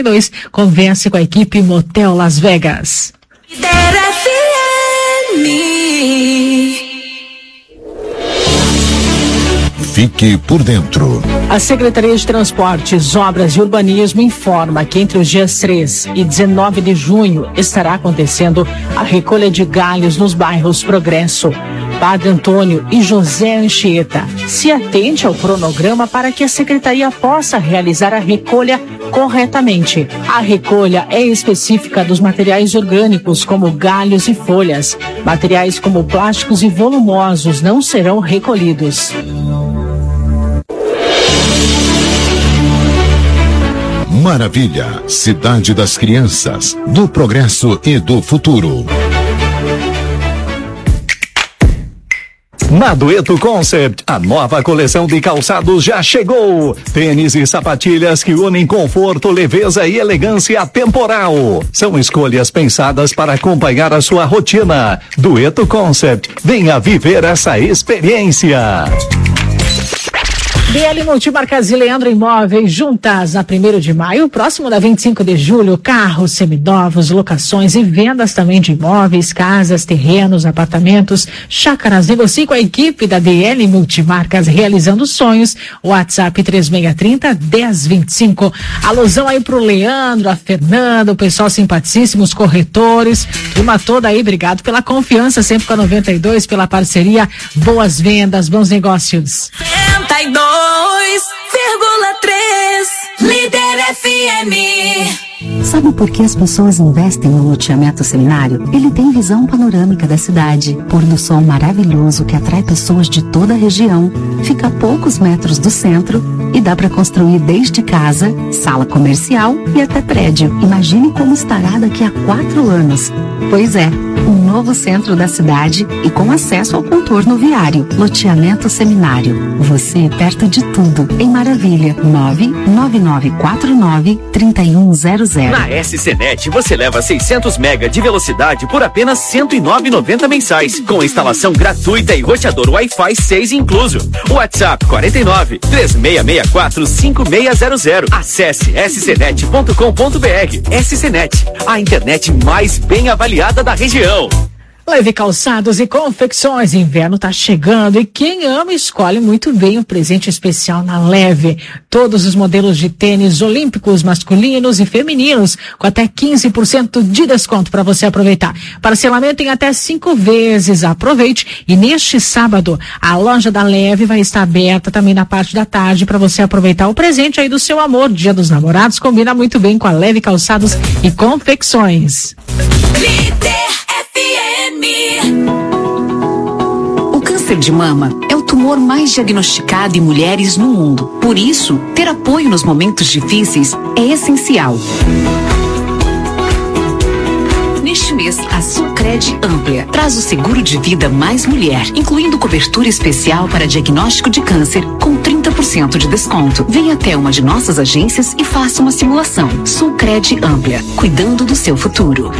Converse com a equipe Motel Las Vegas. Fique por dentro. A Secretaria de Transportes, Obras e Urbanismo informa que entre os dias 3 e 19 de junho estará acontecendo a recolha de galhos nos bairros Progresso, Padre Antônio e José Anchieta. Se atente ao cronograma para que a Secretaria possa realizar a recolha corretamente. A recolha é específica dos materiais orgânicos, como galhos e folhas. Materiais como plásticos e volumosos não serão recolhidos. Maravilha, cidade das crianças, do progresso e do futuro. Na Dueto Concept, a nova coleção de calçados já chegou. Tênis e sapatilhas que unem conforto, leveza e elegância temporal. São escolhas pensadas para acompanhar a sua rotina. Dueto Concept, venha viver essa experiência. BL Multimarcas e Leandro Imóveis juntas na 1º de maio, próximo da 25 de julho, carros seminovos, locações e vendas também de imóveis, casas, terrenos, apartamentos, chácaras. Negocie com a equipe da BL Multimarcas realizando sonhos. WhatsApp 3630-1025. Alusão aí pro Leandro, a Fernanda, o pessoal simpaticíssimo, os corretores, turma toda aí, obrigado pela confiança sempre com a 92, pela parceria, boas vendas, bons negócios. 92,3 Líder FM. Sabe por que as pessoas investem no loteamento Seminário? Ele tem visão panorâmica da cidade, pôr do sol maravilhoso que atrai pessoas de toda a região, fica a poucos metros do centro e dá para construir desde casa, sala comercial e até prédio. Imagine como estará daqui a 4 anos. Pois é, um novo centro da cidade e com acesso ao contorno viário. Loteamento Seminário. Você perto de tudo. Em Maravilha. 99949-3100. Na SCNet você leva 600 mega de velocidade por apenas R$ 109,90 mensais, com instalação gratuita e roteador Wi-Fi 6 incluso. WhatsApp 49-3664-5600. Acesse scnet.com.br. SCNet, a internet mais bem avaliada da região. Leve Calçados e Confecções, inverno tá chegando e quem ama escolhe muito bem um presente especial na Leve. Todos os modelos de tênis olímpicos masculinos e femininos com até 15% de desconto para você aproveitar. Parcelamento em até 5 vezes. Aproveite. E neste sábado a loja da Leve vai estar aberta também na parte da tarde para você aproveitar o presente aí do seu amor. Dia dos Namorados combina muito bem com a Leve Calçados e Confecções. O câncer de mama é o tumor mais diagnosticado em mulheres no mundo. Por isso, ter apoio nos momentos difíceis é essencial. Neste mês, a Sulcred Amplia traz o seguro de vida mais mulher, incluindo cobertura especial para diagnóstico de câncer com 30% de desconto. Venha até uma de nossas agências e faça uma simulação. Sulcred Amplia, cuidando do seu futuro.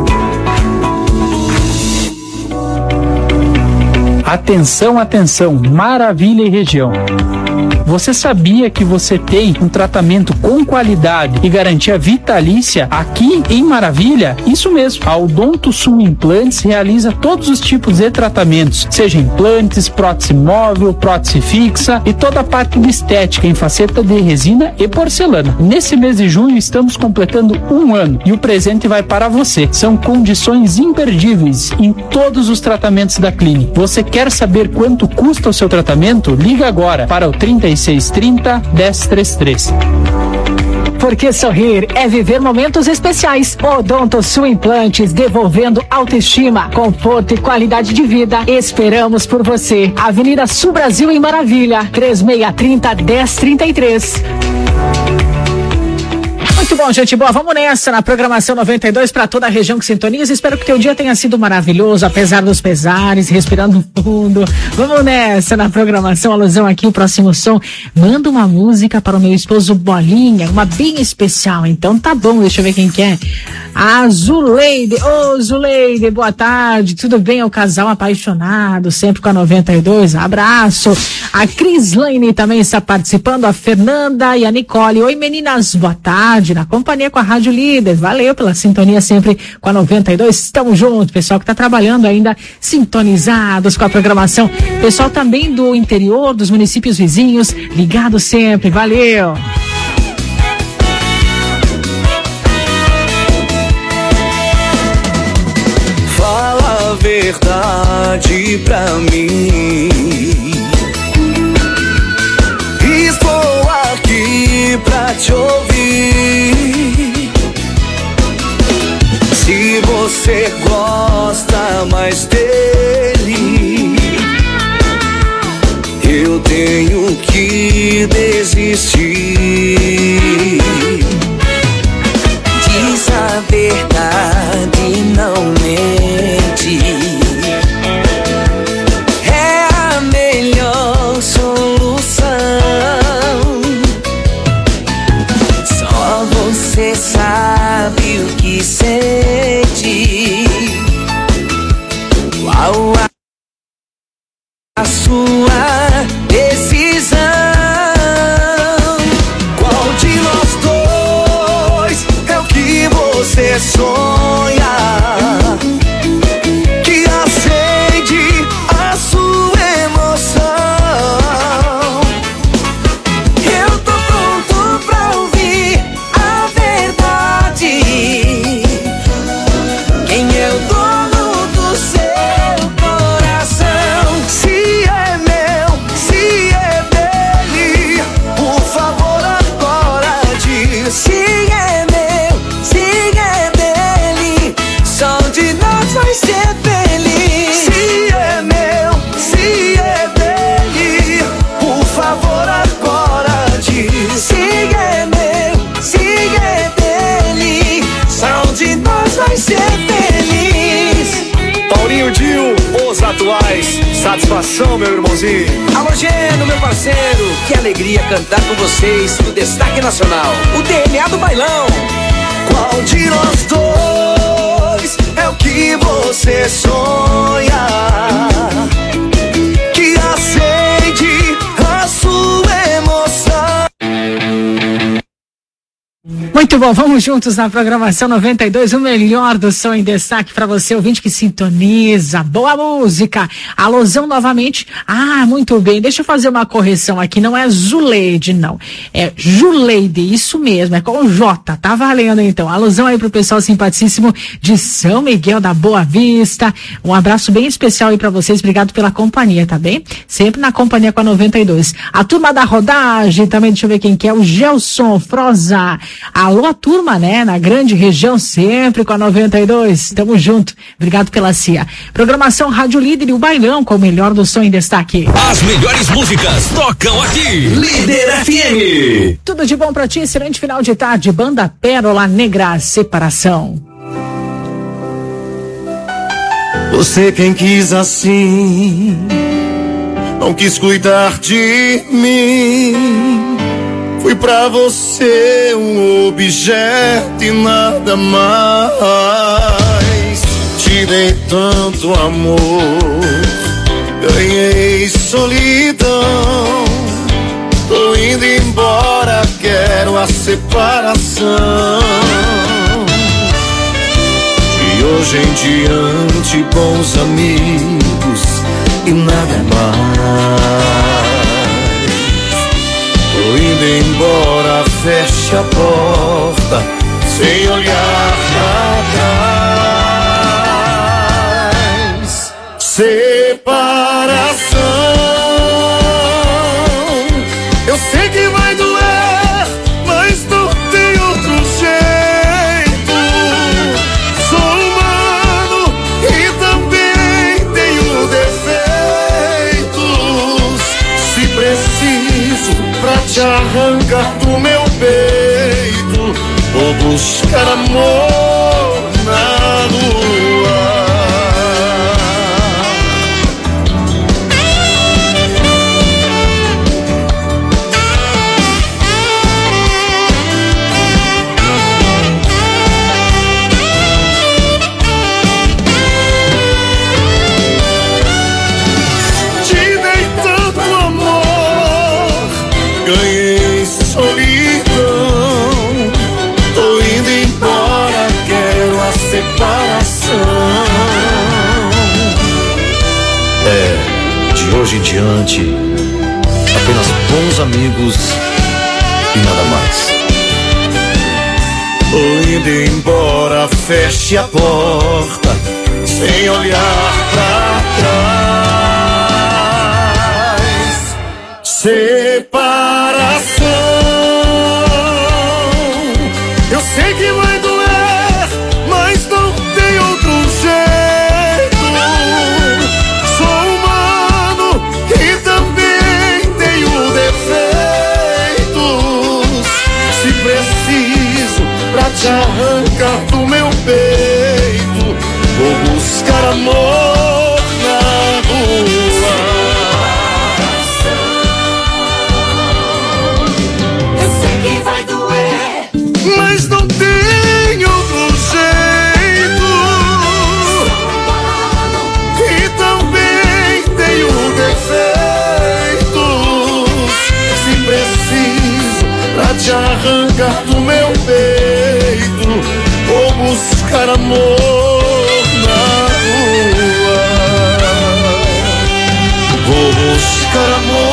Atenção, atenção, Maravilha e região. Você sabia que você tem um tratamento com qualidade e garantia vitalícia aqui em Maravilha? Isso mesmo, a Odonto Sul Implantes realiza todos os tipos de tratamentos, seja implantes, prótese móvel, prótese fixa e toda a parte de estética em faceta de resina e porcelana. Nesse mês de junho estamos completando 1 ano e o presente vai para você. São condições imperdíveis em todos os tratamentos da clínica. Você quer saber quanto custa o seu tratamento? Liga agora para o 3630-1033. Porque sorrir é viver momentos especiais. Odonto Sul Implantes, devolvendo autoestima, conforto e qualidade de vida. Esperamos por você. Avenida Sul Brasil em Maravilha, 3630-1033. Muito bom, gente boa, vamos nessa na programação 92 para toda a região que sintoniza. Espero que teu dia tenha sido maravilhoso, apesar dos pesares, respirando fundo. Vamos nessa na programação, alusão aqui, o próximo som. Manda uma música para o meu esposo Bolinha, uma bem especial. Então tá bom, deixa eu ver quem que é. A Zuleide, Zuleide, boa tarde, tudo bem? É o casal apaixonado, sempre com a 92, abraço. A Crislaine também está participando, a Fernanda e a Nicole. Oi meninas, boa tarde. na companhia com a Rádio Líder. Valeu pela sintonia sempre com a 92. Estamos juntos, pessoal que está trabalhando ainda sintonizados com a programação. Pessoal também do interior, dos municípios vizinhos, ligado sempre. Valeu! Fala a verdade pra mim. Estou aqui pra te ouvir. Se você gosta mais dele, eu tenho que desistir. Diz a verdade, não mente. É a melhor solução. Só você sabe o que sente. Qual a sua decisão? Qual de nós dois é o que você sonha? Que acende a sua emoção? Eu tô pronto pra ouvir a verdade. Quem é o dono do seu coração? Se é meu, se é dele, por favor agora diz. Se é meu, se é dele, só de nós vai ser feliz. Se é meu, se é dele, por favor agora diz. Se é meu, se é dele, só de nós vai ser feliz. Paulinho Dil, os atuais. Satisfação, meu irmãozinho. Alô, Geno, meu parceiro, que alegria cantar com vocês no Destaque Nacional, o DNA do bailão. Qual de nós dois é o que você sonha? Que acende a sua emoção. Muito bom, vamos juntos na programação 92, o melhor do som em destaque para você, ouvinte que sintoniza, boa música. Alusão novamente, muito bem, deixa eu fazer uma correção aqui, não é Zuleide, não, é Juleide, isso mesmo, é com J, tá valendo então. Alusão aí pro pessoal simpaticíssimo de São Miguel da Boa Vista, um abraço bem especial aí para vocês, obrigado pela companhia, tá bem? Sempre na companhia com a 92. A turma da rodagem também, deixa eu ver quem que é, o Gelson Froza. Alô, a turma, né? Na grande região, sempre com a 92. Tamo junto. Obrigado pela CIA. Programação Rádio Líder e o bailão com o melhor do som em destaque. As melhores músicas tocam aqui. Líder FM. Tudo de bom pra ti, excelente final de tarde. Banda Pérola Negra, Separação. Você quem quis assim, não quis cuidar de mim. Fui pra você um objeto e nada mais. Te dei tanto amor, ganhei solidão. Tô indo embora, quero a separação. De hoje em diante, bons amigos e nada mais. Tô indo embora, feche a porta, sem olhar pra trás. Separação, eu sei que vai doer, mas não tem outro jeito. Sou humano e também tenho defeitos. Se preciso pra te arrancar do meu peito, vou buscar amor na rua. hoje em diante, apenas bons amigos e nada mais. Indo embora, feche a porta, sem olhar pra trás. Separação, eu sei que vai doer, mas não tem outro jeito. Sou humano e também tenho defeitos. Se preciso pra te arrancar do meu peito, vou buscar amor na rua. Eu sei que vai doer, mas não tem outro jeito. E também tenho defeitos. Se preciso pra te arrancar do meu peito, vou buscar amor na rua. Vou buscar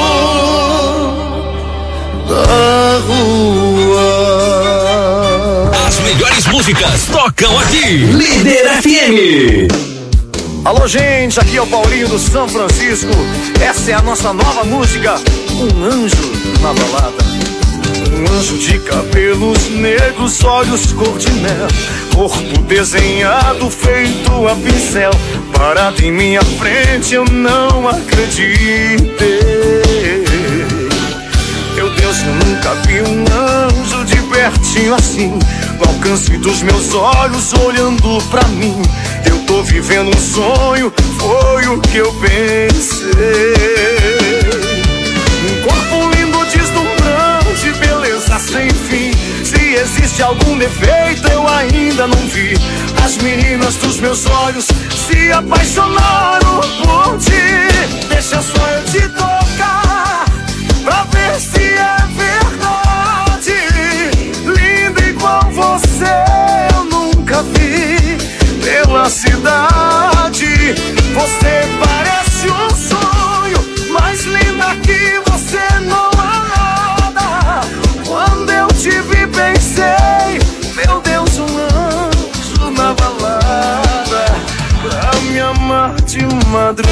amor na rua. As melhores músicas tocam aqui. Líder FM. Alô, gente, aqui é o Paulinho do São Francisco. Essa é a nossa nova música, Um Anjo na Balada. Um anjo de cabelos negros, olhos cor de mel, corpo desenhado feito a pincel. Parado em minha frente, eu não acreditei. Meu Deus, eu nunca vi um anjo de pertinho assim, no alcance dos meus olhos, olhando pra mim. Eu tô vivendo um sonho, foi o que eu pensei. Um corpo lindo, deslumbrante, beleza sem fim. Se existe algum defeito, eu ainda não vi. As meninas dos meus olhos se apaixonaram por ti. Deixa só eu te tocar, pra ver se é verdade. Linda igual você eu nunca vi pela cidade. Você parece um sonho, mais linda que você não há nada. Quando eu te vi pensei, meu Deus, um anjo na balada, pra me amar de madrugada.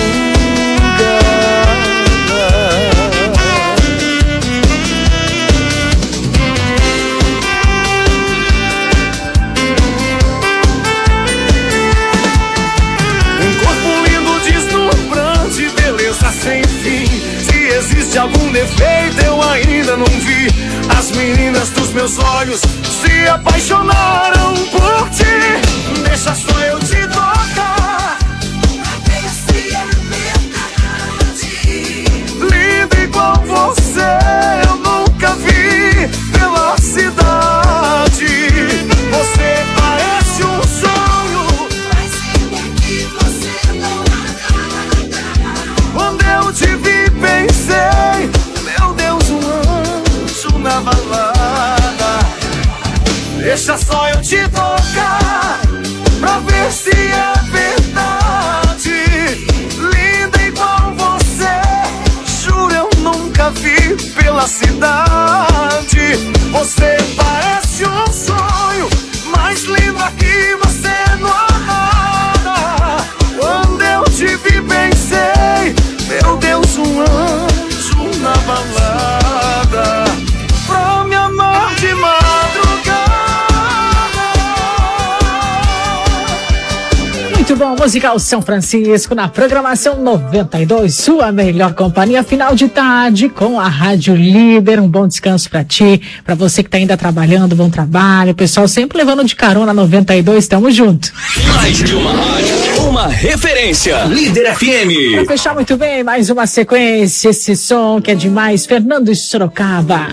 Sem fim. Se existe algum defeito, eu ainda não vi. As meninas dos meus olhos se apaixonaram por ti. Deixa só eu te tocar, pra ver se é verdade. Linda igual você eu nunca vi pela cidade. Você parece um sonho, mas linda que você não há nada. Quando eu te vi pensei, meu Deus, um anjo na balada. Deixa só eu te tocar, pra ver se é verdade. Linda igual você, juro eu nunca vi pela cidade. Você parece um sonho, mais linda que você não há nada. Quando eu te vi pensei, meu Deus, um anjo na balada, pra me amar de madrugada. Muito bom, musical São Francisco na programação 92, sua melhor companhia, final de tarde com a Rádio Líder. Um bom descanso pra ti, pra você que tá ainda trabalhando, bom trabalho. Pessoal sempre levando de carona 92, tamo junto. Mais de uma rádio, uma referência. Líder FM. Pra fechar muito bem, mais uma sequência, esse som que é demais, Fernando Sorocaba.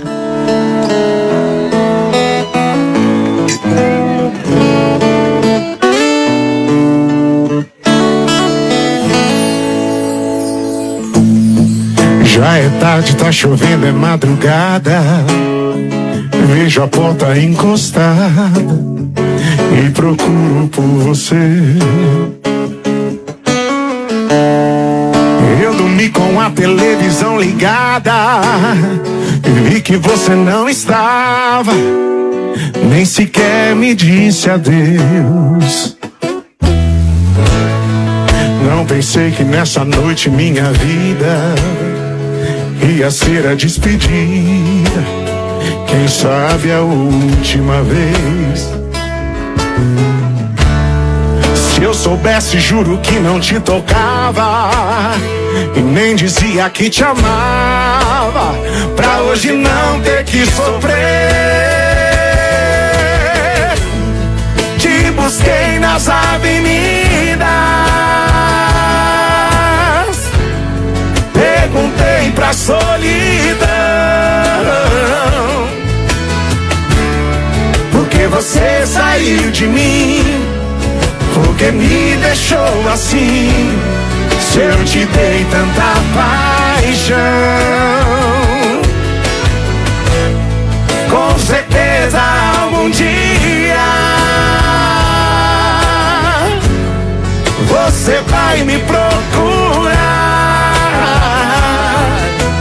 Já é tarde, tá chovendo, é madrugada. Vejo a porta encostada e procuro por você. Eu dormi Dormi com a televisão ligada e vi que você não estava, nem sequer me disse adeus. Não pensei que nessa noite minha vida ia ser a despedida, quem sabe a última vez. Se eu soubesse, juro que não te tocava e nem dizia que te amava, pra hoje não ter que sofrer. Te busquei nas avenidas, perguntei pra solidão, porque você saiu de mim, porque me deixou assim. Se eu te dei tanta paixão, com certeza algum dia você vai me procurar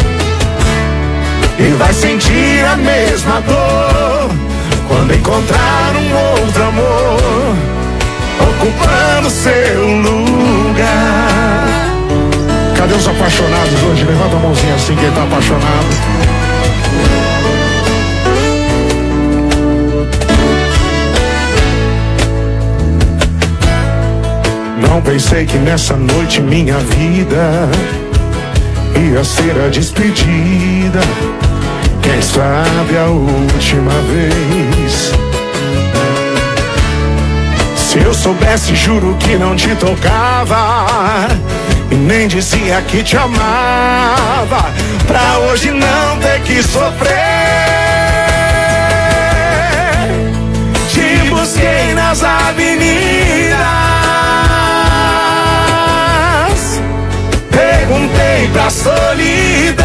e vai sentir a mesma dor quando encontrar um outro amor ocupando seu lugar. Cadê os apaixonados hoje? Levanta a mãozinha assim, quem tá apaixonado. Não pensei que nessa noite minha vida ia ser a despedida, quem sabe a última vez. Se eu soubesse, juro que não te tocava e nem dizia que te amava, pra hoje não ter que sofrer. Te busquei nas avenidas, perguntei pra solidão,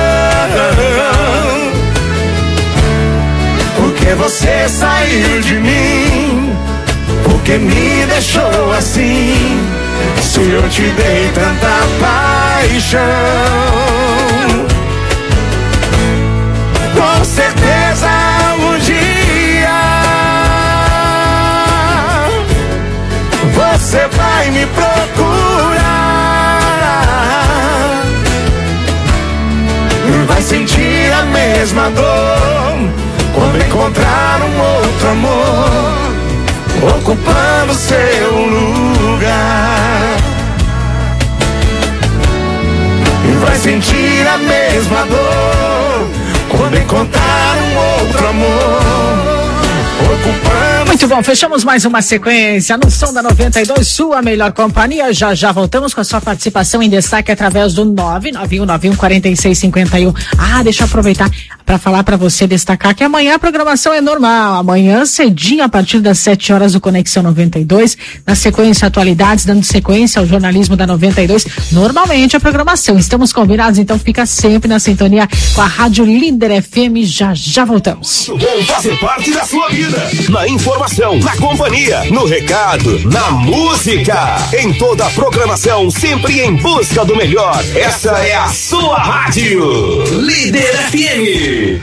porque você saiu de mim, porque me deixou assim. Se eu te dei tanta paixão, com certeza um dia você vai me procurar e vai sentir a mesma dor quando encontrar um outro amor ocupando seu lugar, e vai sentir a mesma dor quando encontrar um outro amor ocupando. Muito bom, fechamos mais uma sequência no som da 92, sua melhor companhia. Já voltamos com a sua participação em destaque através do 991914651. Deixa eu aproveitar para falar para você, destacar que amanhã a programação é normal. Amanhã cedinho, a partir das 7 horas, o Conexão 92, na sequência atualidades, dando sequência ao jornalismo da 92. Normalmente a programação, estamos combinados, então fica sempre na sintonia com a Rádio Líder FM. Já voltamos. Muito bom fazer parte da sua vida. Na informação, na companhia, no recado, na música, em toda a programação, sempre em busca do melhor. Essa é a sua rádio Líder FM.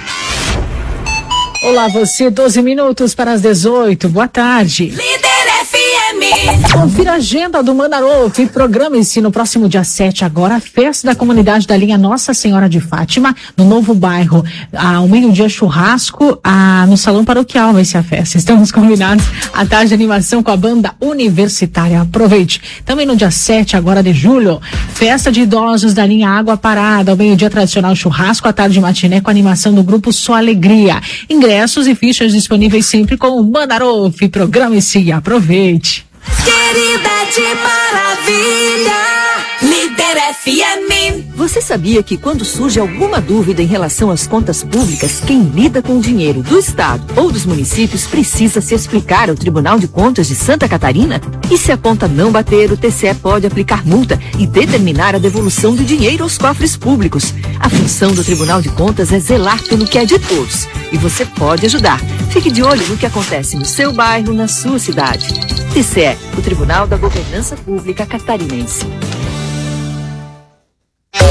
Olá você, 12 minutos para as 18. Boa tarde. Líder FM. Confira a agenda do Manarolf e programe-se no próximo dia 7 agora, a festa da comunidade da linha Nossa Senhora de Fátima, no Novo Bairro. Ao meio-dia, churrasco, no Salão Paroquial vai ser a festa. Estamos combinados. À tarde, animação com a banda universitária. Aproveite. Também no dia 7 agora de julho, festa de idosos da linha Água Parada. Ao meio-dia, tradicional churrasco, à tarde matiné com a animação do grupo Só Alegria. Ingressos e fichas disponíveis sempre com o Manarolf. Programe-se e aproveite. Querida de maravilha, Líder FM. Você sabia que quando surge alguma dúvida em relação às contas públicas, quem lida com o dinheiro do Estado ou dos municípios precisa se explicar ao Tribunal de Contas de Santa Catarina? E se a conta não bater, o TCE pode aplicar multa e determinar a devolução do dinheiro aos cofres públicos. A função do Tribunal de Contas é zelar pelo que é de todos. E você pode ajudar. Fique de olho no que acontece no seu bairro, na sua cidade. TCE, o Tribunal da Governança Pública Catarinense.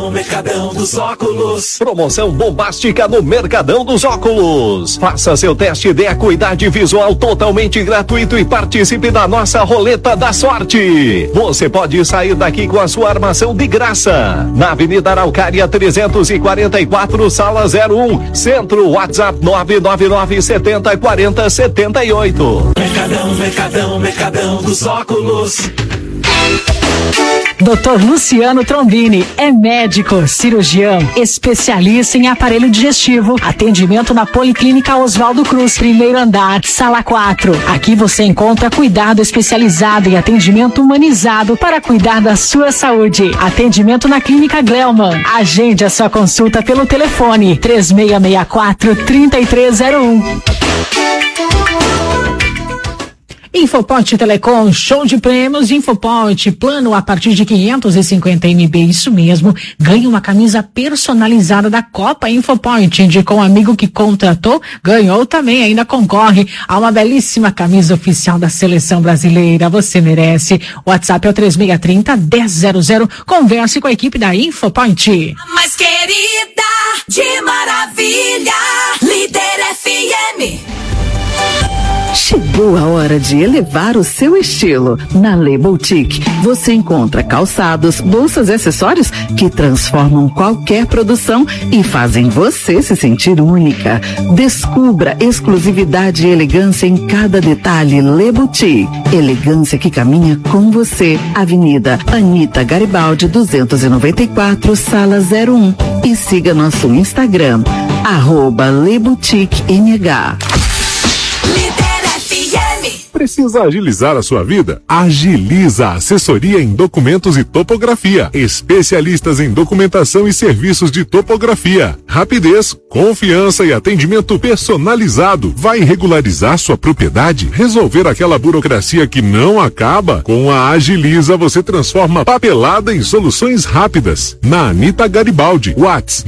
Mercadão dos Óculos. Promoção bombástica no Mercadão dos Óculos. Faça seu teste de acuidade visual totalmente gratuito e participe da nossa roleta da sorte. Você pode sair daqui com a sua armação de graça. Na Avenida Araucária 344, Sala 01, Centro, WhatsApp 999 70 40 78. Mercadão dos Óculos. Dr. Luciano Trombini é médico, cirurgião, especialista em aparelho digestivo. Atendimento na Policlínica Oswaldo Cruz, primeiro andar, sala 4. Aqui você encontra cuidado especializado e atendimento humanizado para cuidar da sua saúde. Atendimento na Clínica Gleuman. Agende a sua consulta pelo telefone 3664-3301. Infoponte Telecom, show de prêmios. Infoponte, plano a partir de 550 MB, isso mesmo. Ganhe uma camisa personalizada da Copa Infoponte. Indicou um amigo que contratou, ganhou também, ainda concorre a uma belíssima camisa oficial da Seleção Brasileira. Você merece. O WhatsApp é o 3630-1000. Converse com a equipe da Infoponte. Mais querida, de maravilha, Líder FM. Chegou a hora de elevar o seu estilo. Na Le Boutique, você encontra calçados, bolsas e acessórios que transformam qualquer produção e fazem você se sentir única. Descubra exclusividade e elegância em cada detalhe. Le Boutique, elegância que caminha com você. Avenida Anita Garibaldi 294, Sala 01. E siga nosso Instagram, @LeBoutiqueMH. Precisa agilizar a sua vida? Agiliza a Assessoria em Documentos e Topografia. Especialistas em documentação e serviços de topografia. Rapidez, confiança e atendimento personalizado. Vai regularizar sua propriedade? Resolver aquela burocracia que não acaba? Com a Agiliza você transforma papelada em soluções rápidas. Na Anita Garibaldi, WhatsApp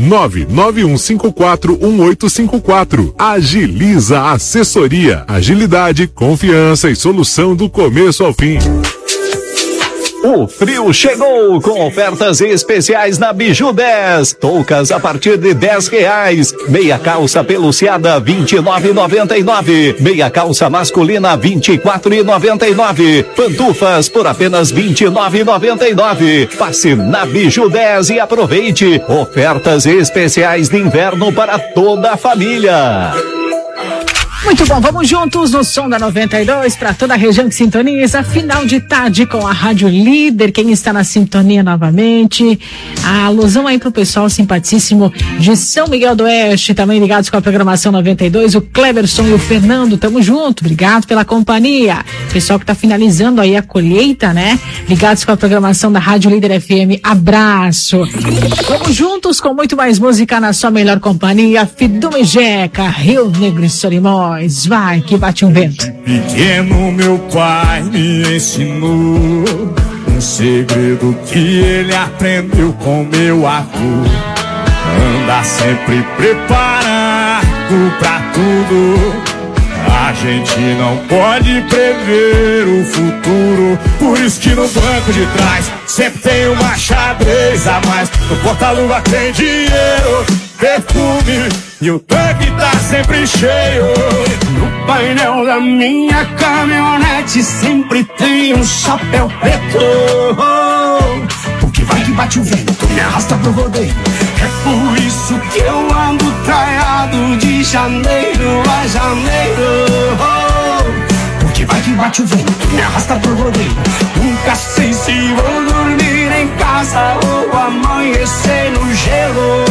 991541854. Agiliza a Assessoria. Agilidade, confiança e solução do começo ao fim. O frio chegou com ofertas especiais na Biju 10. Toucas a partir de R$10. Meia calça peluciada R$29,99. Meia calça masculina R$24,99. Pantufas por apenas R$29,99. Passe na Biju 10 e aproveite. Ofertas especiais de inverno para toda a família. Muito bom, vamos juntos no som da 92 para toda a região que sintoniza. Final de tarde com a Rádio Líder. Quem está na sintonia novamente? A alusão aí pro pessoal simpaticíssimo de São Miguel do Oeste, também ligados com a programação 92. O Cleverson e o Fernando, tamo junto. Obrigado pela companhia. Pessoal que tá finalizando aí a colheita, né? Ligados com a programação da Rádio Líder FM. Abraço. Vamos juntos com muito mais música na sua melhor companhia. Fidume Jeca, Rio Negro e Solimões. Vai que bate um vento. Pequeno meu pai me ensinou um segredo que ele aprendeu com meu avô. Anda sempre preparado pra tudo. A gente não pode prever o futuro. Por isso que no banco de trás sempre tem uma xadrez a mais. No porta-luva tem dinheiro, perfume e o tanque tá sempre cheio. No painel da minha caminhonete sempre tem um chapéu preto. Porque vai que bate o vento, me arrasta pro rodeio. É por isso que eu ando traiado de janeiro a janeiro. Porque vai que bate o vento, me arrasta pro rodeio. Nunca sei se vou dormir em casa ou amanhecer no gelo.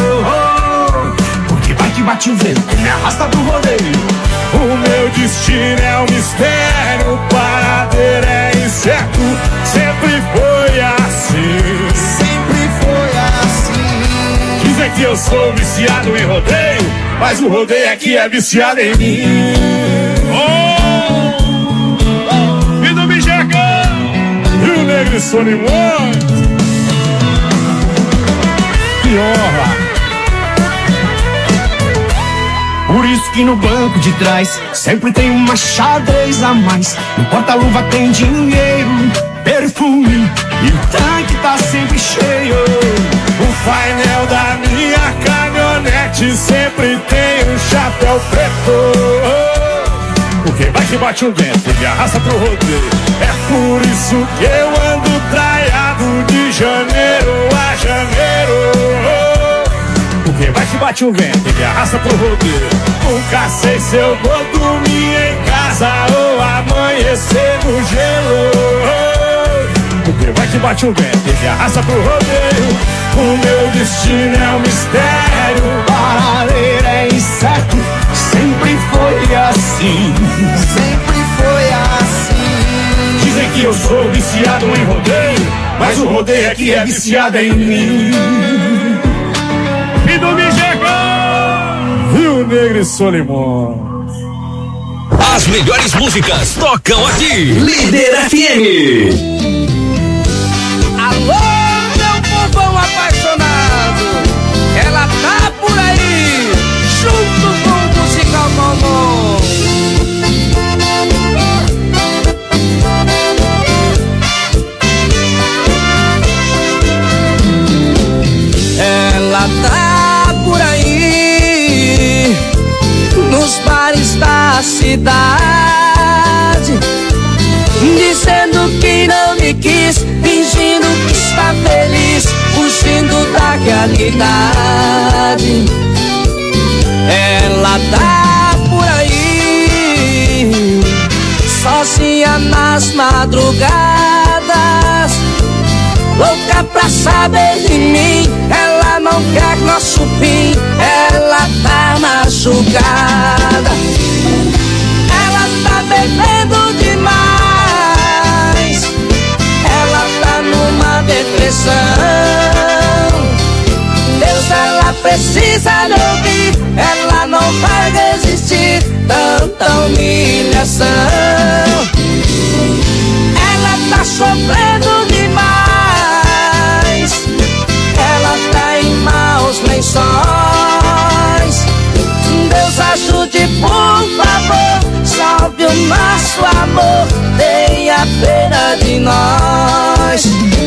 Que bate o vento, me arrasta pro rodeio. O meu destino é um mistério, o paradeiro é incerto. Sempre foi assim. Sempre foi assim. Dizem que eu sou viciado em rodeio, mas o rodeio aqui é viciado em mim. Oh! E do Bijeca e o Negro e Solimões. Que honra! Por isso que no banco de trás sempre tem uma xadrez a mais. No porta-luva tem dinheiro, perfume e o tanque tá sempre cheio. O painel da minha caminhonete sempre tem um chapéu preto. Porque vai que bate um vento e me arrasta pro rodeio. É por isso que eu ando traiado de janeiro a janeiro. Porque vai que bate um vento e me arrasta pro rodeio. Nunca sei se eu vou dormir em casa ou amanhecer no gelo. Porque vai que bate um vento e me arrasta pro rodeio. O meu destino é um mistério. Paradeiro é incerto. Sempre foi assim. Sempre foi assim. Dizem que eu sou viciado em rodeio, mas o rodeio é que é viciado em mim. E do Mijegão, Rio Negro e Solimão. As melhores músicas tocam aqui. Líder FM. Alô, meu povão apaixonado, ela tá por aí, junto com o Musical Mamon. Ela tá por aí, nos bares da cidade, dizendo que não me quis, fingindo que está feliz, fugindo da realidade. Ela tá por aí, sozinha nas madrugadas, louca pra saber de mim. Ela não quer nosso fim, ela tá machucada. Ela tá bebendo demais, ela tá numa depressão. Deus, ela precisa me ouvir, ela não vai resistir tanta humilhação. Ela tá sofrendo demais, ela tá em maus lençóis. Deus, ajude, por favor, salve o nosso amor, tenha pena de nós.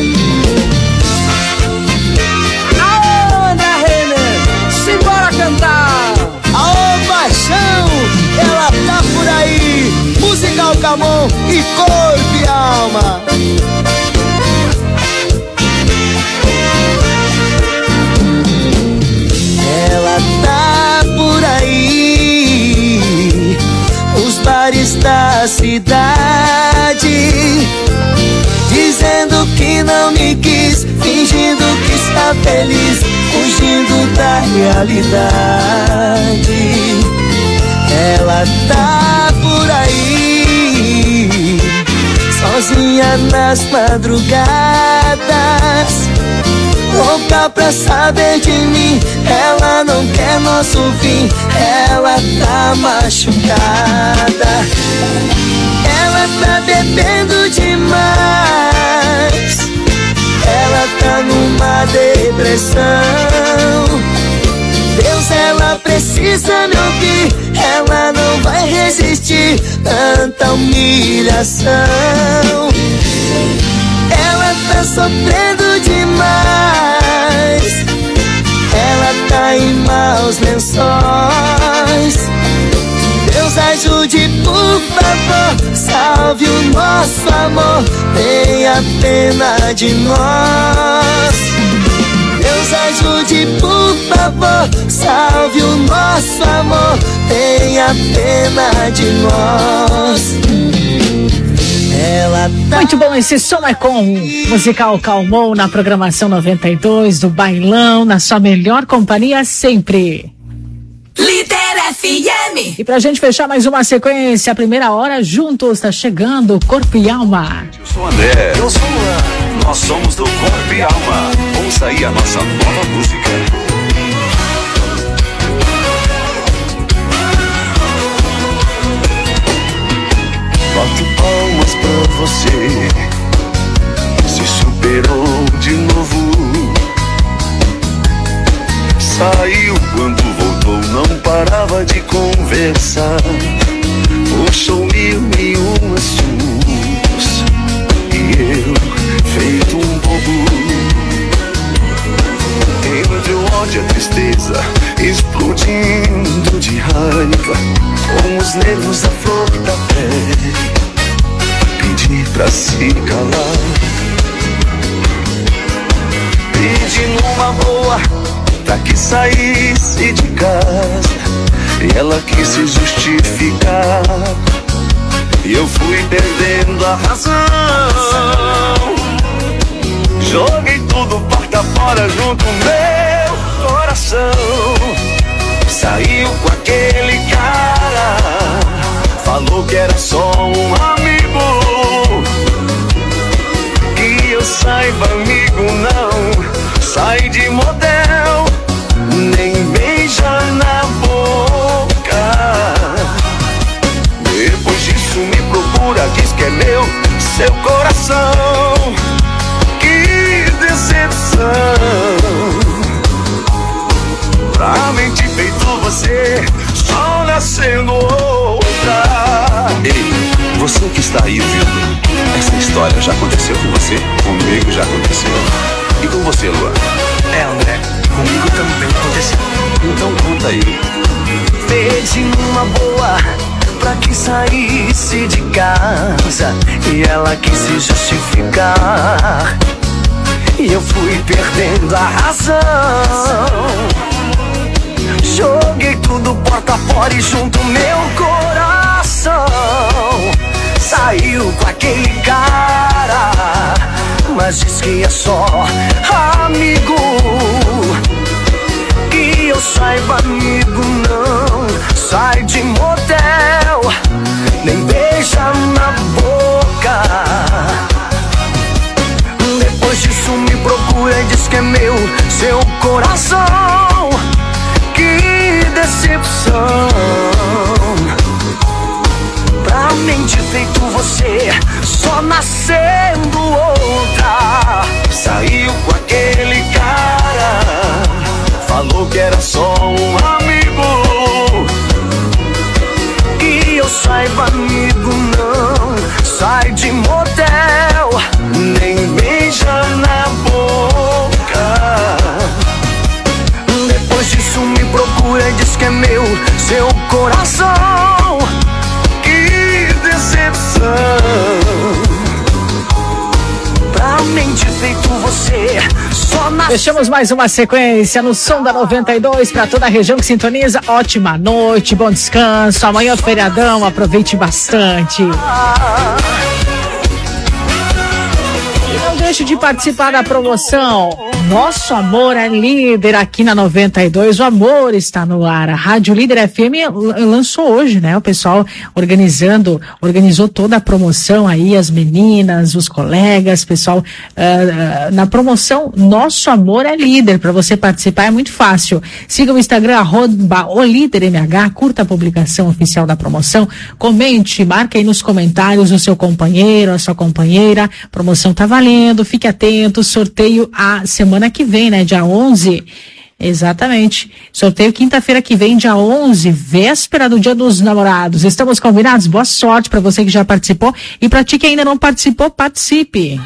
Aô, André Renner, simbora cantar. Aô, paixão, ela tá por aí, Musical Camon e corpo e alma. Ela tá por aí, os bares da cidade, dizendo que não me quis, fingindo que está feliz, fugindo da realidade. Ela tá por aí, sozinha nas madrugadas, louca pra saber de mim. Ela não quer nosso fim, ela tá machucada. Ela tá bebendo demais, ela tá numa depressão. Deus, ela precisa me ouvir, ela não vai resistir tanta humilhação. Ela tá sofrendo demais, ela tá em maus lençóis. Deus, ajude, por favor, salve o nosso amor, tenha pena de nós. Deus, ajude, por favor, salve o nosso amor, tenha pena de nós. Ela tá... Muito bom, esse som é com Musical Calmon na programação 92 do Bailão, na sua melhor companhia sempre. Líder FM. E pra gente fechar mais uma sequência, a primeira hora juntos, tá chegando Corpo e Alma. Eu sou o André. Eu sou o Luan. Nós somos do Corpo e Alma. Ouça aí a nossa nova música. Bato palmas pra você, se superou de novo. Saiu quando voltou, não parava de conversar. Puxou 1001 assuntos e eu, feito um bobo, entre o ódio e a tristeza, explodindo de raiva, com os nervos à flor da pele, pedi pra se calar. Pedi numa boa pra que saísse de casa, e ela quis se justificar, e eu fui perdendo a razão. Joguei tudo porta fora junto meu coração. Saiu com aquele cara, falou que era só um amigo. Que eu saiba, amigo, não sai de motel, nem beija na boca. Depois disso me procura, diz que é meu, seu coração. Que decepção, pra mente feito você, só nascendo outra. Ei, você que está aí ouvindo, essa história já aconteceu com você? Comigo já aconteceu. E com você, Luan? André, comigo também aconteceu. Então conta aí. Pedi numa boa pra que saísse de casa, e ela quis se justificar, e eu fui perdendo a razão. Joguei tudo porta fora e junto meu coração. Saiu com aquele cara, mas diz que é só amigo. Que eu saiba, amigo, não sai de motel, nem beija na boca. Depois disso me procura e diz que é meu, seu coração. Que decepção, pra mente feito você, só nascendo outra. Saiu com aquele cara, falou que era só um amigo. Que eu saiba, amigo, não sai de motel, nem beija na boca. Depois disso me procura e diz que é meu, seu coração. Que decepção, pra mente feito você, só nasceu. Fechamos mais uma sequência no som da 92 para toda a região que sintoniza. Ótima noite, bom descanso. Amanhã é feriadão, aproveite bastante. Não deixe de participar da promoção Nosso Amor é Líder aqui na 92. O amor está no ar. A Rádio Líder FM lançou hoje, né? O pessoal organizou toda a promoção aí, as meninas, os colegas, pessoal, na promoção Nosso Amor é Líder. Para você participar é muito fácil. Siga o Instagram @olídermh, curta a publicação oficial da promoção, comente, marque aí nos comentários o seu companheiro, a sua companheira. A promoção tá valendo, fique atento. Sorteio a semana que vem, né? Dia 11. Exatamente. Sorteio quinta-feira que vem, dia 11, véspera do Dia dos Namorados. Estamos combinados? Boa sorte para você que já participou e para ti que ainda não participou, participe.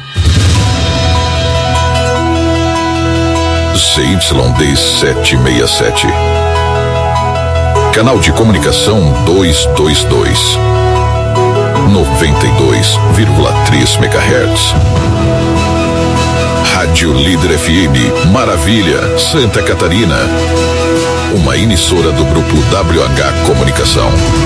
CYD 767. Canal de comunicação 222. 92,3 MHz. Rádio Líder FM, Maravilha, Santa Catarina. Uma emissora do grupo WH Comunicação.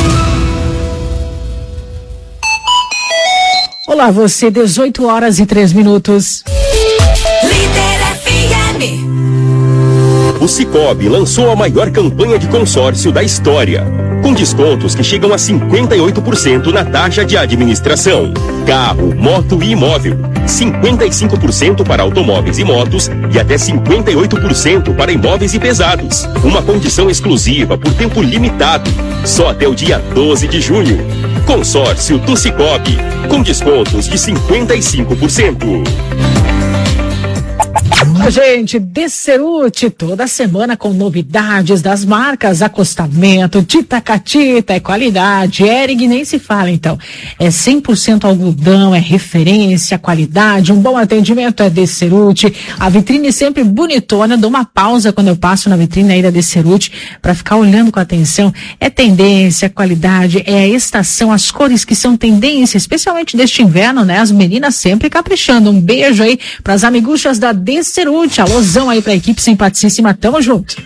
Olá, você, 18h03. Líder FM. O Sicoob lançou a maior campanha de consórcio da história, com descontos que chegam a 58% na taxa de administração. Carro, moto e imóvel. 55% para automóveis e motos e até 58% para imóveis e pesados. Uma condição exclusiva por tempo limitado, só até o dia 12 de junho. Consórcio do Sicoob, com descontos de 55%. Gente, Desserute toda semana com novidades das marcas Acostamento, Tita Catita, é qualidade, Hering nem se fala então, é 100% algodão, é referência, qualidade, um bom atendimento é Desserute, a vitrine sempre bonitona, dou uma pausa quando eu passo na vitrine aí da Desserute para ficar olhando com atenção, é tendência, qualidade, é a estação, as cores que são tendência, especialmente deste inverno, né, as meninas sempre caprichando, um beijo aí pras amiguchas da Desserute. Alôzão aí pra equipe simpaticíssima, tamo junto.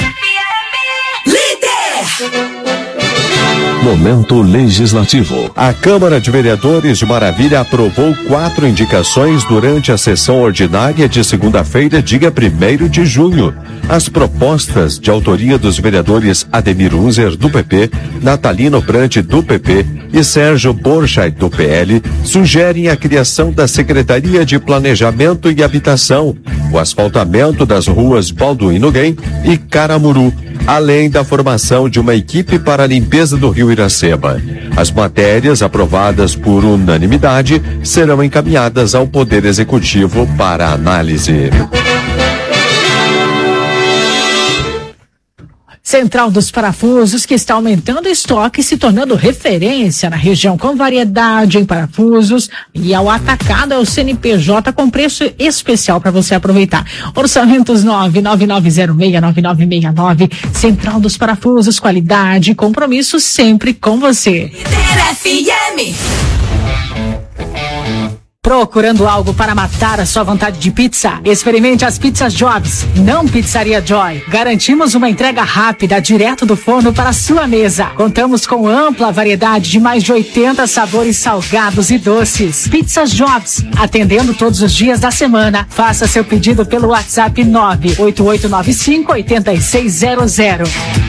Momento legislativo. A Câmara de Vereadores de Maravilha aprovou 4 indicações durante a sessão ordinária de segunda-feira, dia 1º de junho. As propostas de autoria dos vereadores Ademir Unzer, do PP, Natalino Brant, do PP e Sérgio Borchardt, do PL, sugerem a criação da Secretaria de Planejamento e Habitação, o asfaltamento das ruas Balduino Guem e Caramuru, além da formação de uma equipe para a limpeza do Rio Iracema. As matérias aprovadas por unanimidade serão encaminhadas ao Poder Executivo para análise. Central dos Parafusos, que está aumentando o estoque e se tornando referência na região, com variedade em parafusos, e ao atacado é o CNPJ com preço especial para você aproveitar. Orçamentos 999069969. Central dos Parafusos, qualidade e compromisso sempre com você. Procurando algo para matar a sua vontade de pizza? Experimente as Pizzas Jobs, não Pizzaria Joy. Garantimos uma entrega rápida, direto do forno para a sua mesa. Contamos com ampla variedade de mais de 80 sabores salgados e doces. Pizzas Jobs, atendendo todos os dias da semana. Faça seu pedido pelo WhatsApp 98895-8600.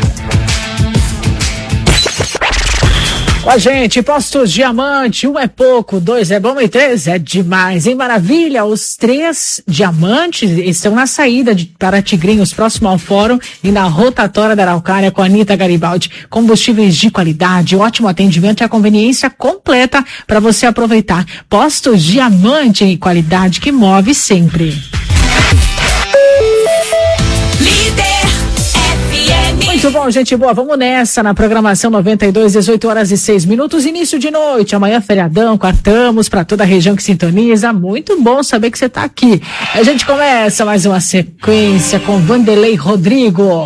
Com a gente, Postos Diamante, 1 é pouco, 2 é bom e 3 é demais, hein? Maravilha, os 3 diamantes estão na saída para Tigrinhos, próximo ao fórum e na rotatória da Araucária com a Anitta Garibaldi. Combustíveis de qualidade, ótimo atendimento e a conveniência completa para você aproveitar. Postos Diamante e qualidade que move sempre. Muito bom, gente boa, vamos nessa na programação 92, 18h06, início de noite, amanhã feriadão, quartamos para toda a região que sintoniza, muito bom saber que você tá aqui. A gente começa mais uma sequência com Vanderlei Rodrigo.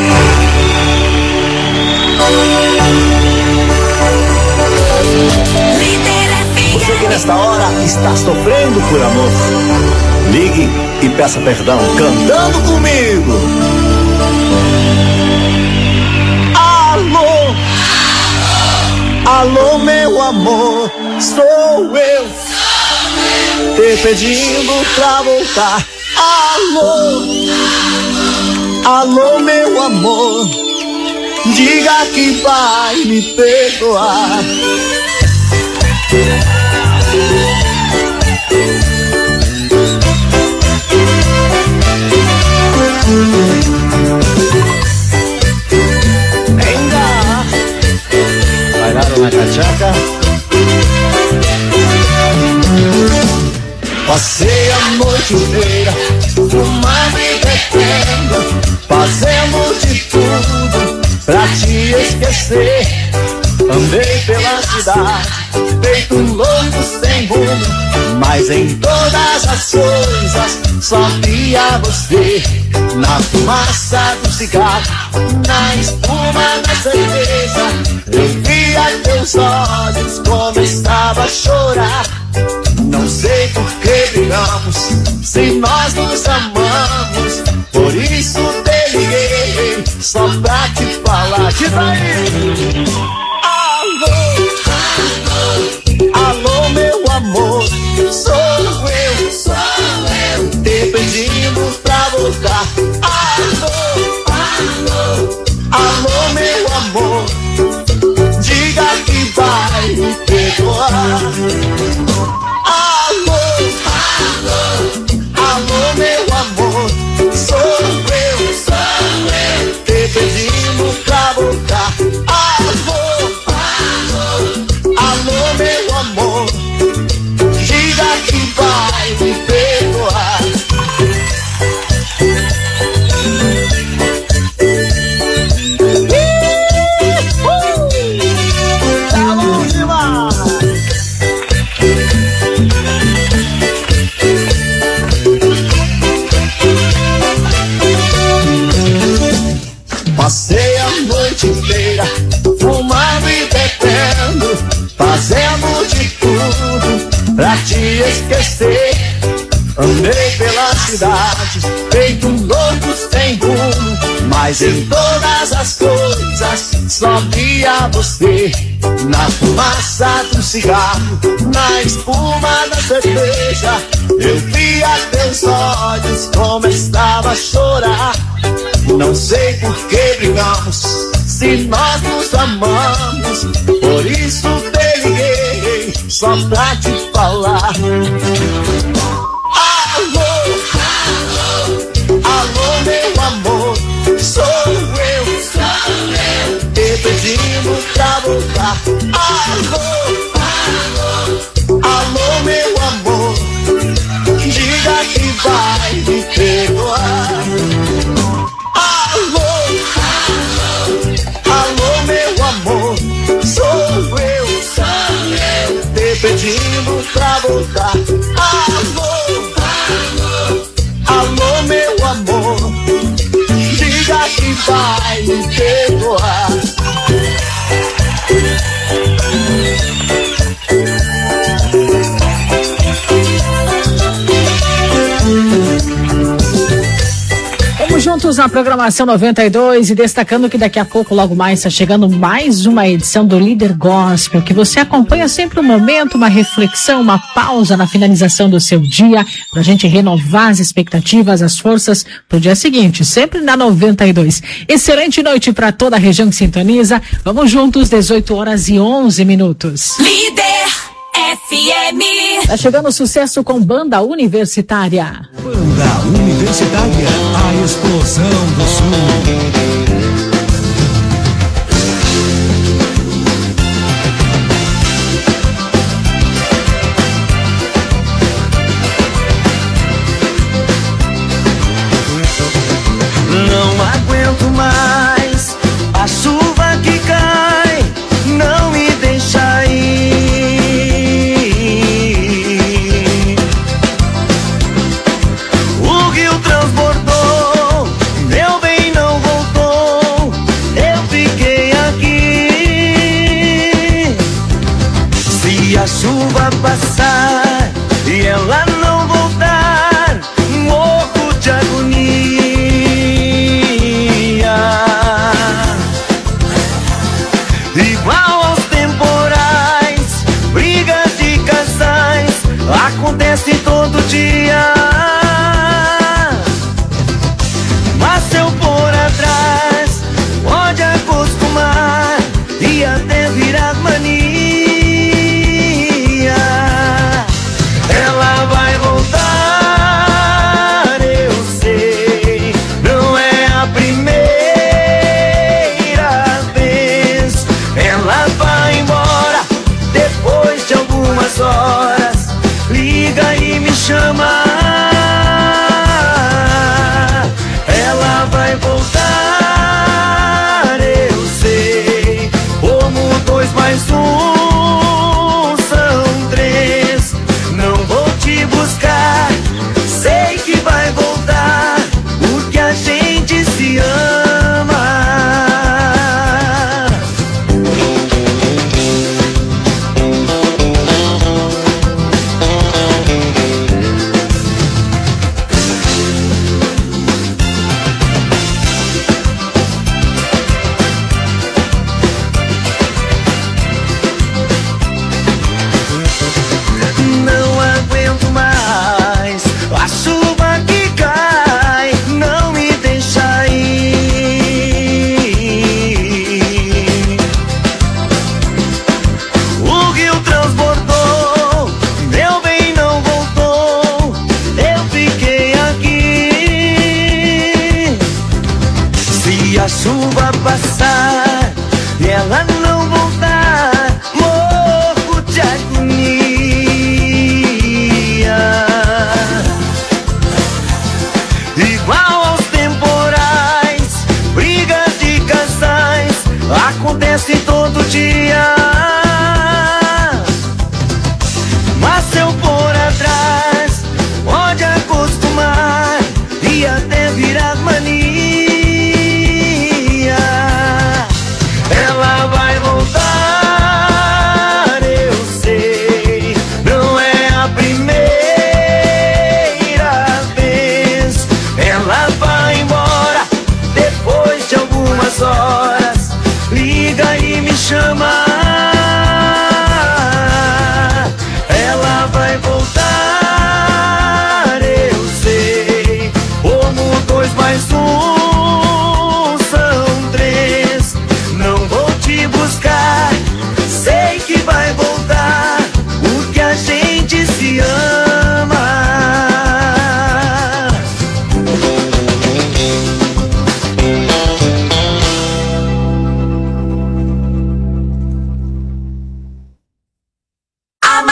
Você que nesta hora está sofrendo por amor, ligue e peça perdão cantando comigo. Alô, alô meu amor, sou eu te pedindo pra voltar. Alô, alô meu amor, diga que vai me perdoar. Bailaram na cachaca. Passei a noite inteira fumando e bebendo, fazendo de tudo pra te esquecer. Andei pela cidade, feito um louco sem rumo, mas em todas as coisas só via você. Na fumaça do cigarro, na espuma da cerveja, eu via teus olhos, começava a chorar. Não sei por que brigamos, se nós nos amamos, por isso te liguei, só pra te falar. Diz aí! Alô, meu amor, sou eu, te pedindo pra voltar. Alô, meu amor, diga que vai me perdoar. Alô, meu amor, sou eu, te pedindo pra voltar. Alô, meu amor, diga que vai me perdoar. pra te esquecer. Andei pela cidade, feito um louco sem rumo, mas em todas as coisas só via você. Na fumaça do cigarro, na espuma da cerveja, eu via teus olhos, começava a chorar. Não sei por que brigamos, se nós nos amamos, por isso te liguei, só pra te falar. Alô, meu amor, sou eu, te pedindo pra voltar. Alô, meu amor, diga que vai me perdoar. Alô, meu amor, sou eu, te pedindo pra voltar. Alô, meu amor, diga que vai me perdoar. Vamos juntos na programação 92 e destacando que daqui a pouco, logo mais, está chegando mais uma edição do Líder Gospel, que você acompanha sempre um momento, uma reflexão, uma pausa na finalização do seu dia, pra gente renovar as expectativas, as forças pro dia seguinte, sempre na 92. Excelente noite para toda a região que sintoniza. Vamos juntos, 18h11. Líder FM. Tá chegando o sucesso com Banda Universitária. Banda Universitária, a explosão do sul. Não aguento mais a chuva que cai, não me deixa ir. O rio transbordou, meu bem não voltou, eu fiquei aqui. Se a chuva passar e ela não voltar, morro de agonia. Igual aos temporais, brigas de casais, acontece todo dia. Mas se eu for atrás, pode acostumar e até virar mania. Ela vai voltar, eu sei, não é a primeira vez. Ela vai embora depois de algumas horas, liga e me chama. Ela vai voltar, eu sei, como 2 mais 1.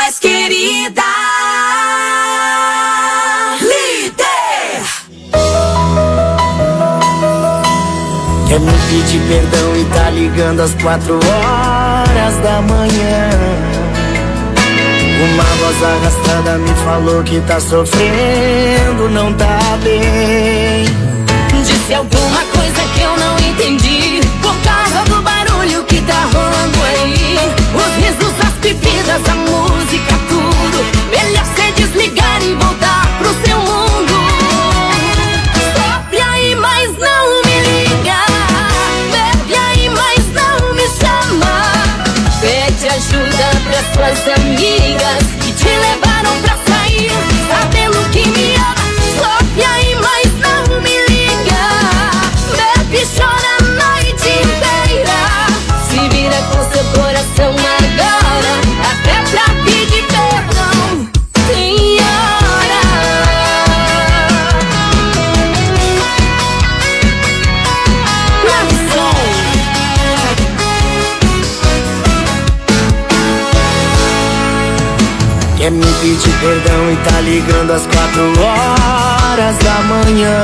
mais querida. Líder. Quer me pedir perdão e tá ligando às 4 horas da manhã. Uma voz arrastada me falou que tá sofrendo, não tá bem. Disse alguma coisa que eu não entendi, por causa do barulho que tá rolando aí. Os risos, as bebidas, a música, tudo. Melhor cê desligar e voltar pro seu mundo. Sofre aí, mas não me liga. Bebe aí, mas não me chama. Pede ajuda pras suas amigas que te levaram pra sair, sabendo que me ama. Sofre aí, mas não me liga. Bebe e chora a noite inteira. Se vira com seu coração agora, até pra pedir perdão. Tem hora. Quer me pedir perdão e tá ligando às 4 horas da manhã.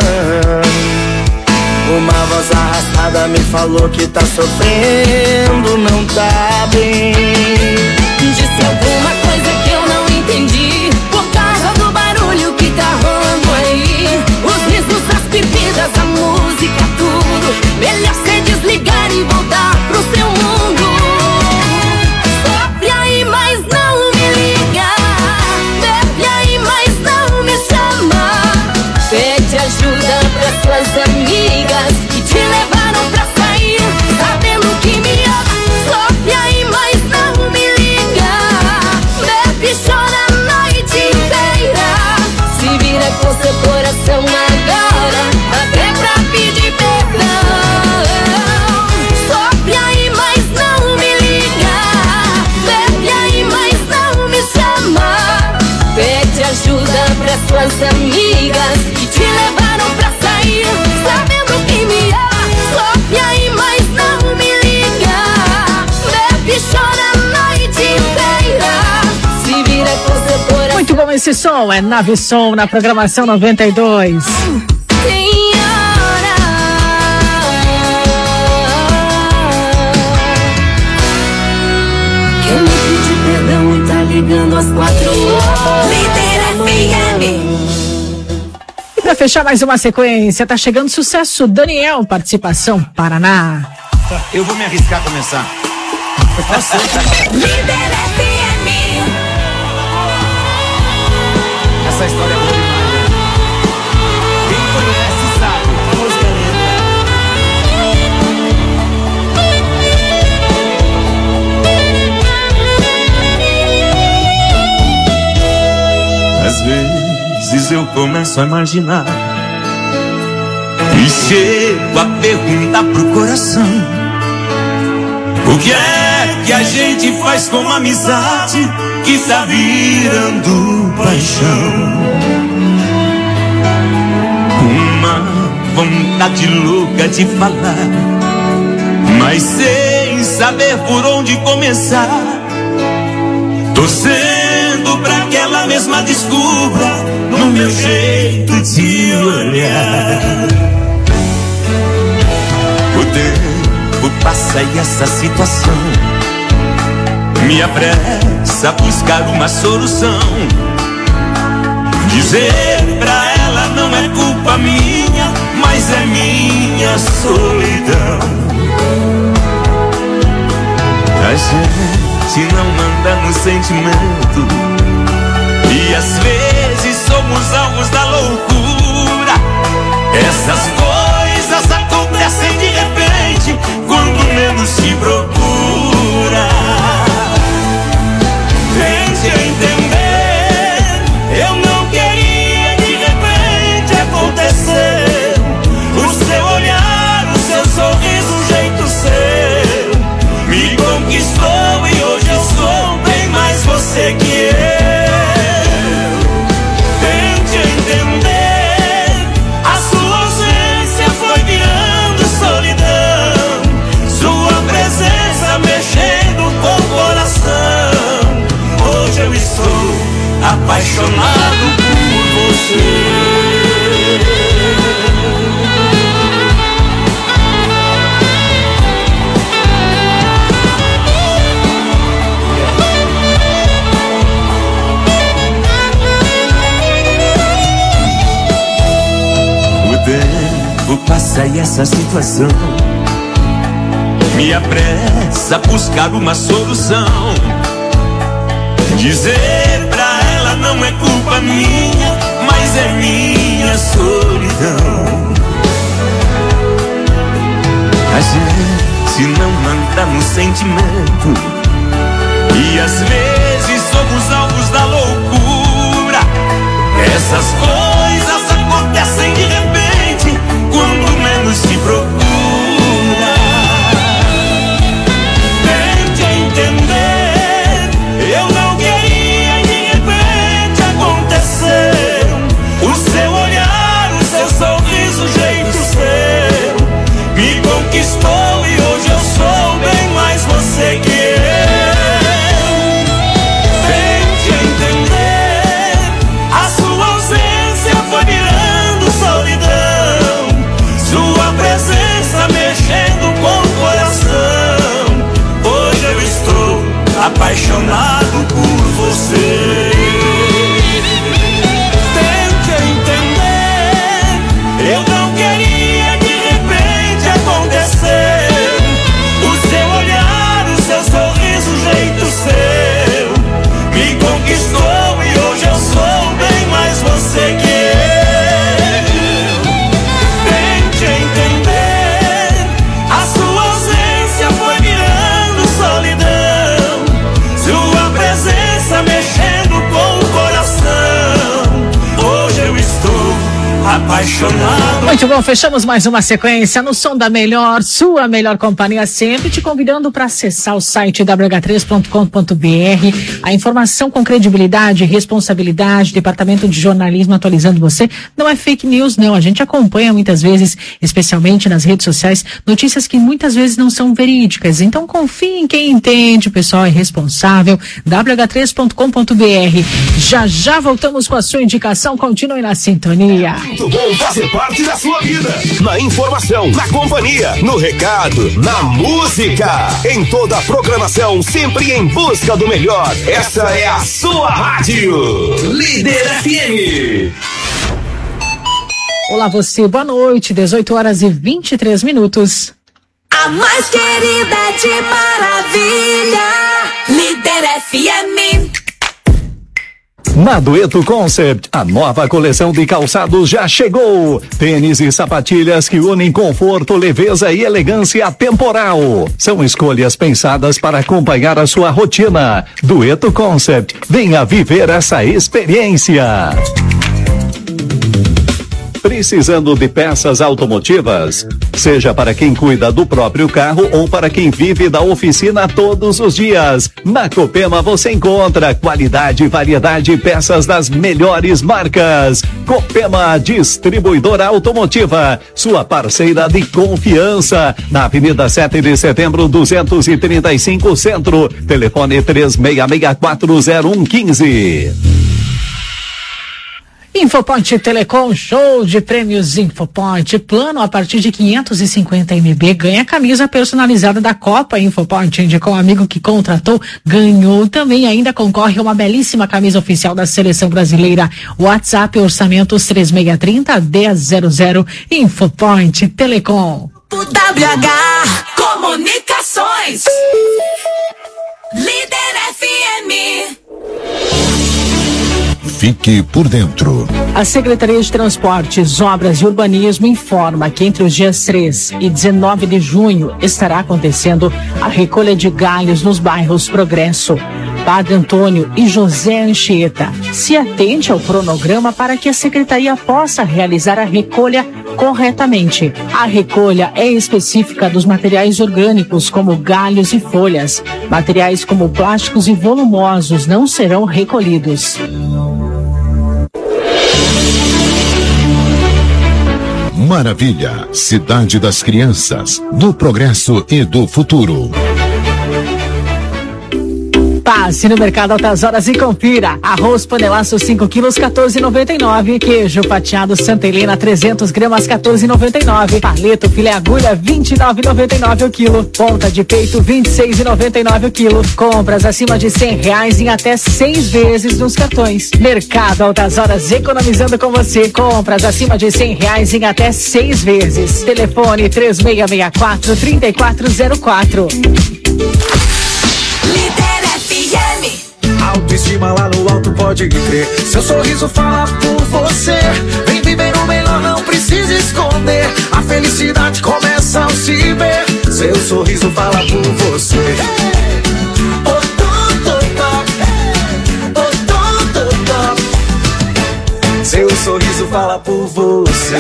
Uma voz arrastada me falou que tá sofrendo, não tá bem. Disse alguma coisa que eu não entendi, por causa do barulho que tá rolando aí. Os risos, as bebidas, a música, tudo. Melhor cê desligar e voltar pro seu mundo. Sofre aí, mas não me liga. Bebe aí, mas não me chama. Pede ajuda pras suas amigas que te levaram pra sair, sabendo que me ama. Sofre aí, mas não me liga. Bebe e chora a noite inteira. Se vira com seu coração agora, até pra pedir perdão. Sofre aí, mas não me liga. Bebe aí, mas não me chama. Pede ajuda pras suas amigas que te levaram pra sair, sabendo que me ama. Sofre aí, mas não me liga. Bebe e chora a noite inteira. Se vira com seu coração. Muito bom esse som, é Nave Som na programação 92. Tem hora. Quer me pedir perdão e tá ligando às 4 horas. Líder FM. E pra fechar mais uma sequência, tá chegando sucesso Daniel, participação Paraná. Eu vou me arriscar a começar. Líder FM. Essa história é boa demais. Quem conhece sabe. A música é linda. Às vezes eu começo a imaginar e chego a perguntar pro coração: o que é que a gente faz com uma amizade que tá virando paixão? Uma vontade louca de falar, mas sem saber por onde começar, torcendo pra que ela mesma descubra no meu jeito de olhar. O tempo passa e essa situação me apressa a buscar uma solução. Dizer pra ela não é culpa minha, mas é minha solidão. A gente não anda no sentimento e às vezes somos alvos da loucura. Essas coisas acontecem de repente, quando menos se procura. Tente entender, eu não queria, de repente aconteceu. O seu olhar, o seu sorriso, o jeito seu me conquistou e hoje eu sou bem mais você que eu. Tente entender, a sua ausência foi virando solidão. Sua presença força e essa situação me apressa a buscar uma solução. Dizer pra ela não é culpa minha, mas é minha solidão. A gente não manda no sentimento e às vezes somos alvos da loucura. Essas coisas acontecem de repente, quando menos se procura. Tente entender, eu não queria e de repente aconteceu. O seu olhar, o seu sorriso, o jeito seu me conquistou e hoje eu sou bem mais você que eu. Tente entender, a sua ausência foi virando solidão, sua presença mexendo com o coração. Hoje eu estou apaixonado por você. Tente entender, eu não queria, de repente aconteceu. O seu olhar, o seu sorriso, o jeito seu me conquistou e hoje eu sou bem mais você que eu. Tente entender, a sua ausência foi virando solidão, sua presença mexendo com o coração. Hoje eu estou apaixonado. Muito bom, fechamos mais uma sequência no som da melhor, sua melhor companhia sempre, te convidando para acessar o site wh3.com.br. A informação com credibilidade, responsabilidade, Departamento de Jornalismo atualizando você. Não é fake news, não. A gente acompanha muitas vezes, especialmente nas redes sociais, notícias que muitas vezes não são verídicas. Então confie em quem entende, o pessoal é responsável. wh3.com.br. Já já voltamos com a sua indicação. Continue na sintonia. Muito bom fazer parte da sua vida. Na informação, na companhia, no recado, na música. Em toda a programação, sempre em busca do melhor. Essa é a sua rádio. Líder FM. Olá você, boa noite, 18h23. A mais querida de Maravilha, Líder FM. Na Dueto Concept, a nova coleção de calçados já chegou. Tênis e sapatilhas que unem conforto, leveza e elegância temporal. São escolhas pensadas para acompanhar a sua rotina. Dueto Concept, venha viver essa experiência. Precisando de peças automotivas? Seja para quem cuida do próprio carro ou para quem vive da oficina todos os dias. Na Copema você encontra qualidade, variedade e peças das melhores marcas. Copema, distribuidora automotiva, sua parceira de confiança. Na Avenida 7 de Setembro, 235 Centro. Telefone 36640115. Infoponte Telecom, show de prêmios Infoponte. Plano a partir de 550 MB. Ganha camisa personalizada da Copa Infoponte. Indicou um amigo que contratou, ganhou também. Ainda concorre a uma belíssima camisa oficial da Seleção Brasileira. WhatsApp orçamentos 3630-1000. Infoponte Telecom. WH Comunicações. Líder FM. Fique por dentro. A Secretaria de Transportes, Obras e Urbanismo informa que entre os dias 3 e 19 de junho estará acontecendo a recolha de galhos nos bairros Progresso, Padre Antônio e José Anchieta. Se atente ao cronograma para que a Secretaria possa realizar a recolha corretamente. A recolha é específica dos materiais orgânicos, como galhos e folhas. Materiais como plásticos e volumosos não serão recolhidos. Maravilha, cidade das crianças, do progresso e do futuro. Passe no Mercado Altas Horas e confira. Arroz panelaço 5 quilos, 14,99. Queijo fatiado Santa Helena, 300 gramas, 14,99. Paleta filé agulha, 29,99 o quilo. Ponta de peito, 26,99 o quilo. Compras acima de R$100 em até 6 vezes nos cartões. Mercado Altas Horas, economizando com você. Compras acima de R$100 em até 6 vezes. Telefone 3664-3404. Líder FM. Autoestima lá no alto, pode crer. Seu sorriso fala por você. Vem viver o melhor, não precisa esconder. A felicidade começa ao se ver. Seu sorriso fala por você. Seu sorriso fala por você.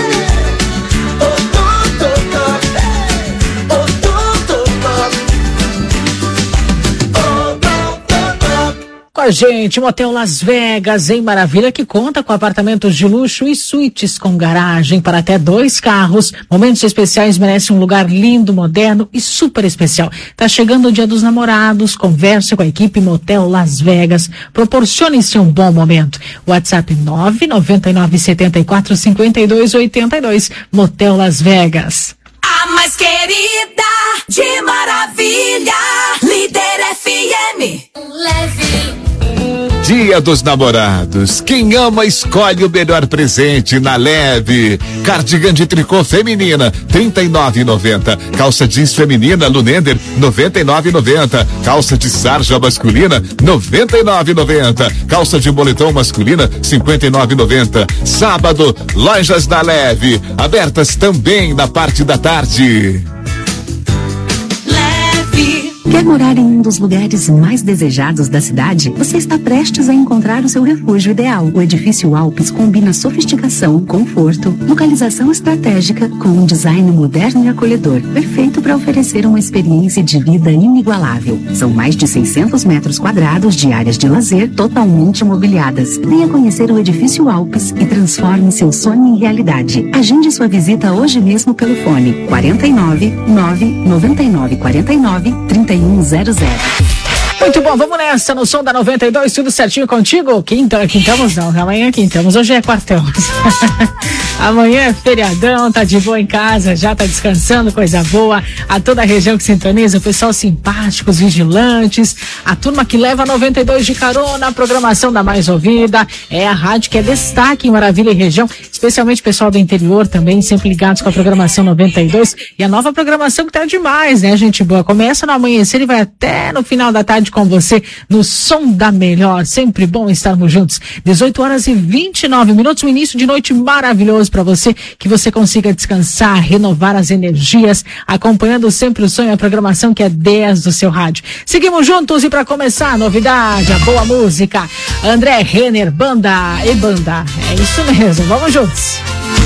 Com a gente, Motel Las Vegas, em Maravilha, que conta com apartamentos de luxo e suítes com garagem para até 2 carros. Momentos especiais merecem um lugar lindo, moderno e super especial. Tá chegando o Dia dos Namorados, converse com a equipe Motel Las Vegas. Proporcione-se um bom momento. WhatsApp 999-74-5282. Motel Las Vegas. A mais querida de Maravilha, Líder FM. Leve. Dia dos Namorados. Quem ama escolhe o melhor presente na Leve. Cardigan de tricô feminina, R$39,90. Calça jeans feminina Lunender, R$99,90. Calça de sarja masculina, R$99,90. Calça de moletom masculina, R$59,90. Sábado, lojas da Leve, abertas também na parte da tarde. Quer morar em um dos lugares mais desejados da cidade? Você está prestes a encontrar o seu refúgio ideal. O Edifício Alpes combina sofisticação, conforto, localização estratégica com um design moderno e acolhedor, perfeito para oferecer uma experiência de vida inigualável. São mais de 600 metros quadrados de áreas de lazer totalmente mobiliadas. Venha conhecer o Edifício Alpes e transforme seu sonho em realidade. Agende sua visita hoje mesmo pelo fone 49 999 49 3100. Muito bom, vamos nessa, no som da 92, tudo certinho contigo? Quintamos não, amanhã quintamos, hoje é quartão. Amanhã é feriadão, tá de boa em casa, já tá descansando, coisa boa. A toda a região que sintoniza, o pessoal simpático, os vigilantes, a turma que leva 92 de carona, a programação da mais ouvida, é a rádio que é destaque em Maravilha e região, especialmente o pessoal do interior também, sempre ligados com a programação 92 e a nova programação que tá demais, né, gente boa? Começa no amanhecer e vai até no final da tarde com você no som da melhor, sempre bom estarmos juntos. 18h29, um início de noite maravilhoso para você, que você consiga descansar, renovar as energias, acompanhando sempre o sonho e a programação que é 10 do seu rádio. Seguimos juntos e para começar a novidade, a boa música, André Renner, Banda e Banda, é isso mesmo, vamos juntos.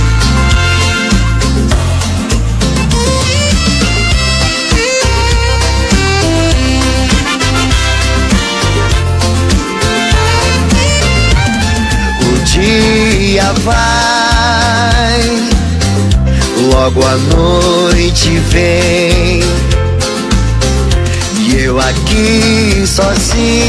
Dia vai, logo a noite vem, e eu aqui sozinho